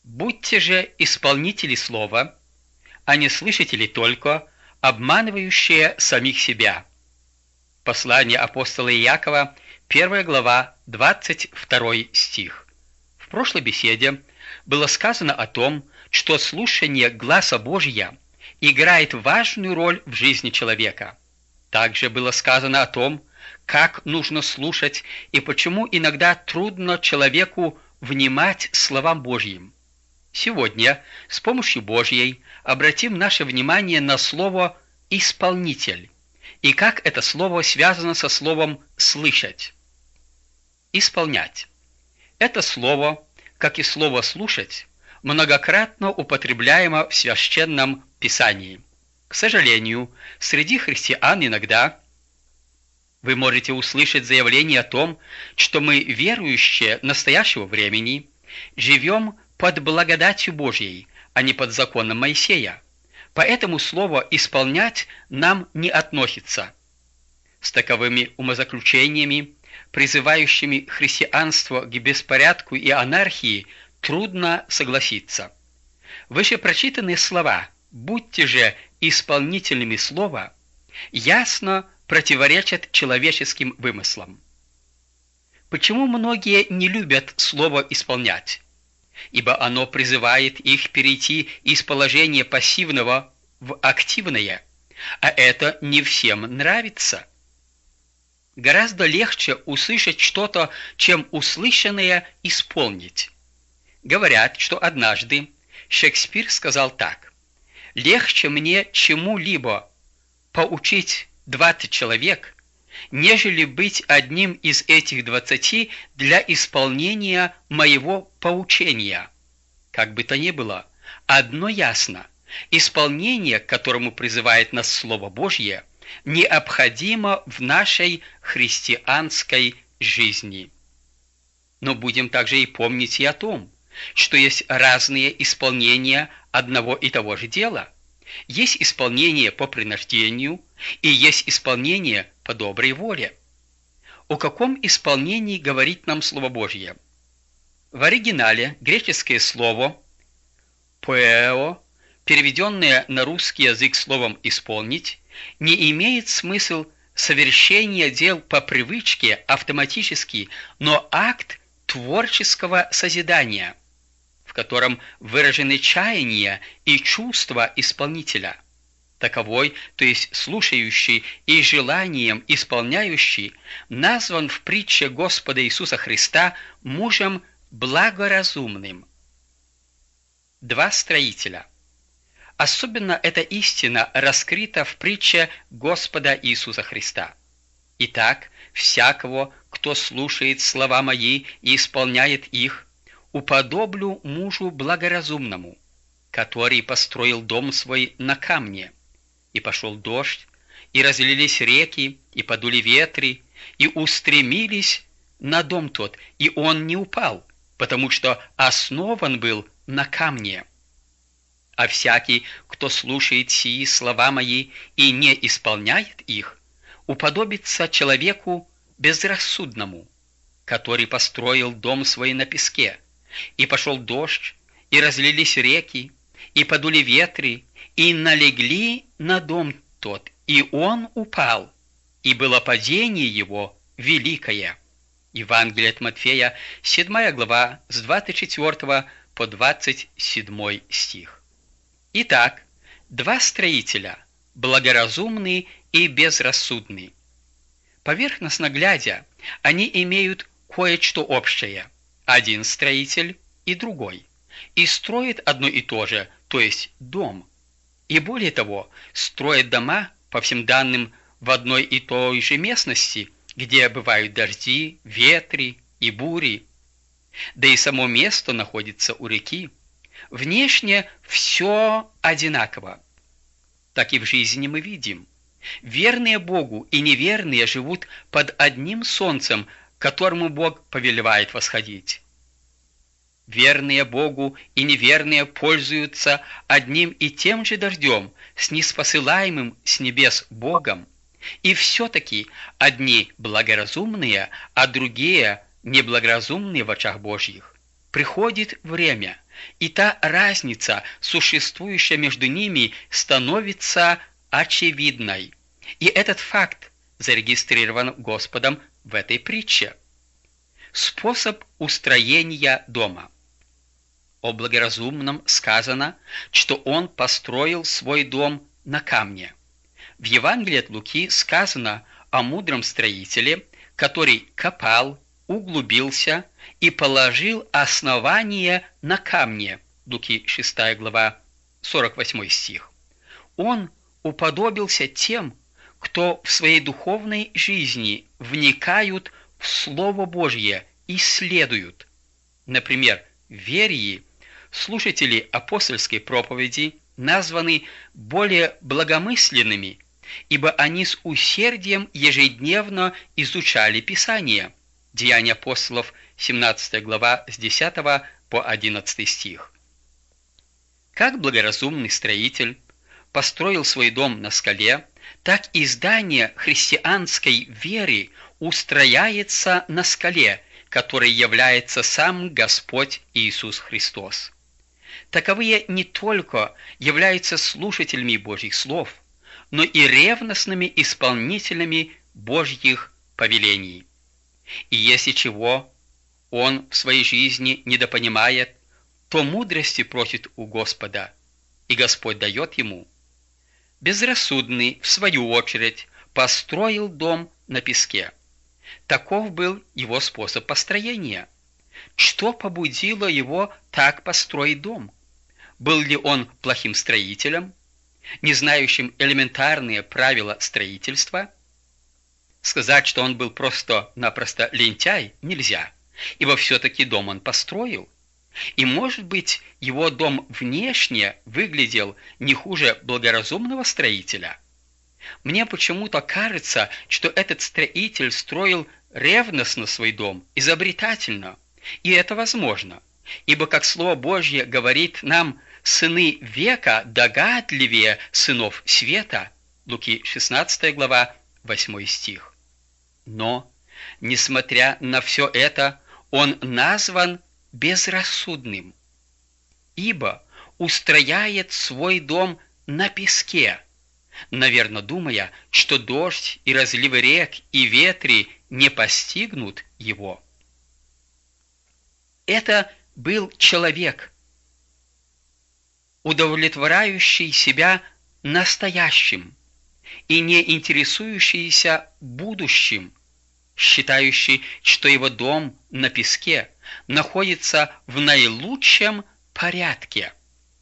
Будьте же исполнители слова, а не слышатели только, обманывающие самих себя. Послание апостола Иакова, 1 глава, 22 стих. В прошлой беседе было сказано о том, что слушание гласа Божия играет важную роль в жизни человека. Также было сказано о том, как нужно слушать и почему иногда трудно человеку внимать словам Божьим. Сегодня с помощью Божьей обратим наше внимание на слово «исполнитель» и как это слово связано со словом «слышать». Исполнять. Это слово, как и слово «слушать», многократно употребляемо в Священном Писании. К сожалению, среди христиан иногда вы можете услышать заявление о том, что мы, верующие настоящего времени, живем под благодатью Божьей, а не под законом Моисея. Поэтому слово «исполнять» нам не относится. С таковыми умозаключениями, призывающими христианство к беспорядку и анархии, трудно согласиться. Вышепрочитанные слова «будьте же исполнителями слова» ясно противоречат человеческим вымыслам. Почему многие не любят слово «исполнять»? Ибо оно призывает их перейти из положения пассивного в активное, а это не всем нравится. Гораздо легче услышать что-то, чем услышанное исполнить. Говорят, что однажды Шекспир сказал так: «Легче мне чему-либо поучить 20 человек, нежели быть одним из этих 20 для исполнения моего поучения». Как бы то ни было, одно ясно: исполнение, к которому призывает нас Слово Божье, необходимо в нашей христианской жизни. Но будем также и помнить и о том, что есть разные исполнения одного и того же дела. Есть исполнение по принуждению и есть исполнение по доброй воле. О каком исполнении говорит нам Слово Божье? В оригинале греческое слово «поэо», переведенное на русский язык словом «исполнить», не имеет смысл совершения дел по привычке автоматически, но акт творческого созидания, в котором выражены чаяния и чувства исполнителя. Таковой, то есть слушающий и желанием исполняющий, назван в притче Господа Иисуса Христа мужем благоразумным. Два строителя. Особенно эта истина раскрыта в притче Господа Иисуса Христа. Итак, всякого, кто слушает слова мои и исполняет их, уподоблю мужу благоразумному, который построил дом свой на камне. И пошел дождь, и разлились реки, и подули ветры, и устремились на дом тот, и он не упал, потому что основан был на камне. А всякий, кто слушает сии слова мои и не исполняет их, уподобится человеку безрассудному, который построил дом свой на песке. И пошел дождь, и разлились реки, и подули ветры, и налегли на дом тот, и он упал, и было падение его великое». Евангелие от Матфея, 7 глава, с 24 по 27 стих. Итак, два строителя, благоразумный и безрассудный. Поверхностно глядя, они имеют кое-что общее. Один строитель и другой. И строят одно и то же, то есть дом. И более того, строят дома, по всем данным, в одной и той же местности, где бывают дожди, ветры и бури. Да и само место находится у реки. Внешне все одинаково. Так и в жизни мы видим. Верные Богу и неверные живут под одним солнцем, которому Бог повелевает восходить. Верные Богу и неверные пользуются одним и тем же дождем, ниспосылаемым с небес Богом, и все-таки одни благоразумные, а другие неблагоразумные в очах Божьих. Приходит время, и та разница, существующая между ними, становится очевидной. И этот факт зарегистрирован Господом в этой притче. Способ устроения дома. О благоразумном сказано, что он построил свой дом на камне. В Евангелии от Луки сказано о мудром строителе, который копал, углубился и положил основание на камне. Луки 6 глава, 48 стих. Он уподобился тем, кто в своей духовной жизни вникают в Слово Божье и исследуют. Например, в Верии слушатели апостольской проповеди названы более благомысленными, ибо они с усердием ежедневно изучали Писание. Деяния апостолов, 17 глава, с 10 по 11 стих. Как благоразумный строитель построил свой дом на скале, так и здание христианской веры устрояется на скале, которой является сам Господь Иисус Христос. Таковые не только являются слушателями Божьих слов, но и ревностными исполнителями Божьих повелений. И если чего он в своей жизни недопонимает, то мудрости просит у Господа, и Господь дает ему. Безрассудный, в свою очередь, построил дом на песке. Таков был его способ построения. Что побудило его так построить дом? Был ли он плохим строителем, не знающим элементарные правила строительства? Сказать, что он был просто-напросто лентяй, нельзя, ибо все-таки дом он построил. И, может быть, его дом внешне выглядел не хуже благоразумного строителя. Мне почему-то кажется, что этот строитель строил ревностно свой дом, изобретательно. И это возможно, ибо, как Слово Божье говорит нам, сыны века догадливее сынов света, Луки 16 глава, 8 стих. Но, несмотря на все это, он назван безрассудным, ибо устрояет свой дом на песке, наверное, думая, что дождь и разливы рек и ветры не постигнут его. Это был человек, удовлетворяющий себя настоящим и не интересующийся будущим, считающий, что его дом на песке находится в наилучшем порядке.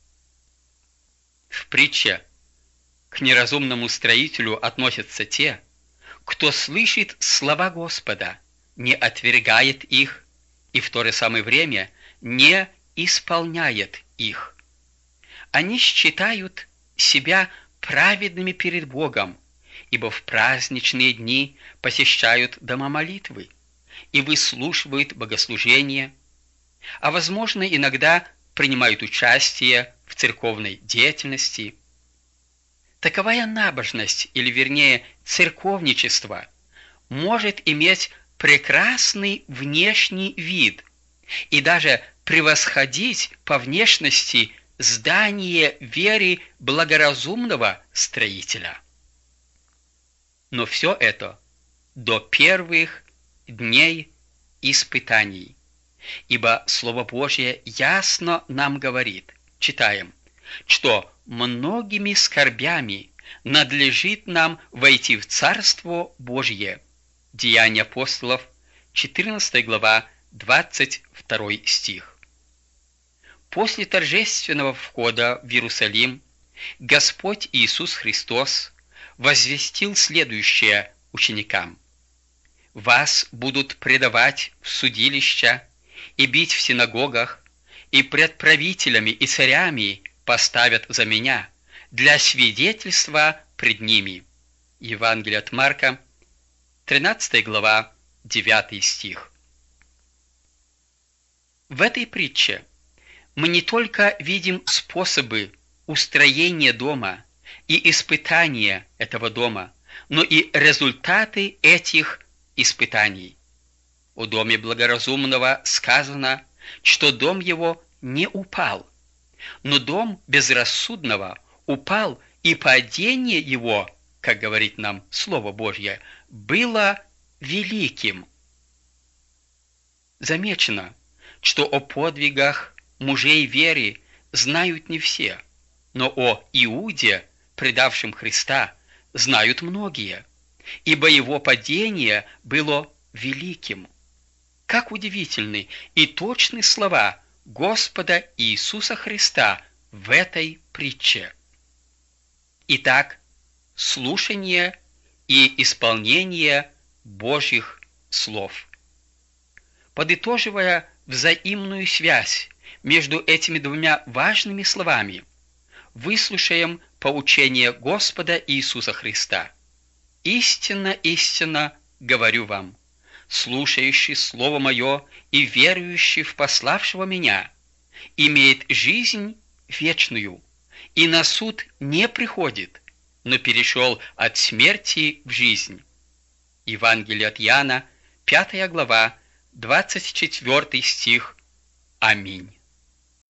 В притче к неразумному строителю относятся те, кто слышит слова Господа, не отвергает их и в то же самое время не исполняет их. Они считают себя праведными перед Богом, ибо в праздничные дни посещают дома молитвы и выслушивают богослужения, а, возможно, иногда принимают участие в церковной деятельности. Таковая набожность, или вернее церковничество, может иметь прекрасный внешний вид и даже превосходить по внешности здание веры благоразумного строителя. Но все это до первых дней испытаний, ибо Слово Божье ясно нам говорит, читаем, что многими скорбями надлежит нам войти в Царство Божье. Деяния апостолов, 14 глава, 22 стих. После торжественного входа в Иерусалим Господь Иисус Христос возвестил следующее ученикам: «Вас будут предавать в судилища и бить в синагогах, и пред правителями и царями поставят за меня для свидетельства пред ними». Евангелие от Марка, 13 глава, 9 стих. В этой притче мы не только видим способы устроения дома и испытания этого дома, но и результаты этих испытаний. О доме благоразумного сказано, что дом его не упал. Но дом безрассудного упал, и падение его, как говорит нам Слово Божье, было великим. Замечено, что о подвигах мужей веры знают не все, но о Иуде, предавшем Христа, знают многие, ибо его падение было великим. Как удивительны и точны слова Господа Иисуса Христа в этой притче. Итак, слушание и исполнение Божьих слов. Подытоживая взаимную связь между этими двумя важными словами, выслушаем поучение Господа Иисуса Христа. «Истинно, истинно говорю вам, слушающий Слово Мое и верующий в пославшего Меня имеет жизнь вечную, и на суд не приходит, но перешел от смерти в жизнь». Евангелие от Иоанна, 5 глава, 24 стих. Аминь.